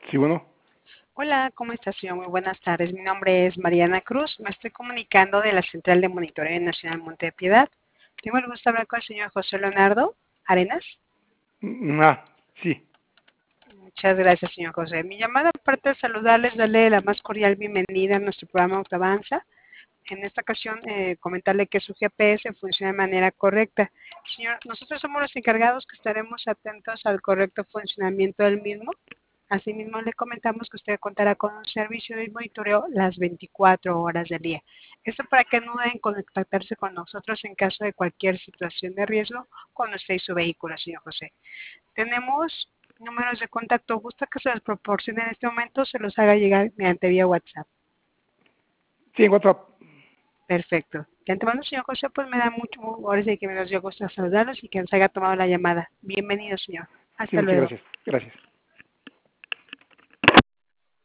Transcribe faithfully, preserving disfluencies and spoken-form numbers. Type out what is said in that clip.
Sí, bueno. Hola, ¿cómo está, señor? Muy buenas tardes. Mi nombre es Mariana Cruz. Me estoy comunicando de la Central de Monitoreo Nacional Monte de Piedad. Tengo el gusto de hablar con el señor José Leonardo Arenas. Mm, Ah, sí. Muchas gracias, señor José. Mi llamada, aparte de saludarles, darle la más cordial bienvenida a nuestro programa Autoavanza. En esta ocasión, eh, comentarle que su G P S funciona de manera correcta. Señor, nosotros somos los encargados que estaremos atentos al correcto funcionamiento del mismo. Asimismo, le comentamos que usted contará con un servicio de monitoreo las veinticuatro horas del día. Esto para que no duden en contactarse con nosotros en caso de cualquier situación de riesgo con usted y su vehículo, señor José. Tenemos números de contacto. ¿Gusta que se los proporcione en este momento? Se los haga llegar mediante vía WhatsApp. Sí, en WhatsApp. Perfecto. De antemano, señor José, pues me da mucho, ahora sí que me nos dio gusto saludarlos y que nos haya tomado la llamada. Bienvenido, señor. Sí, Hasta muchas luego. gracias. Gracias.